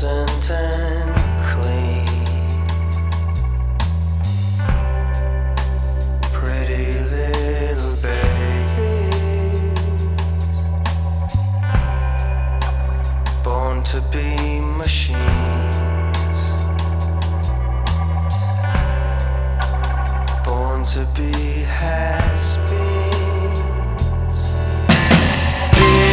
innocent and clean. Pretty little babies, born to be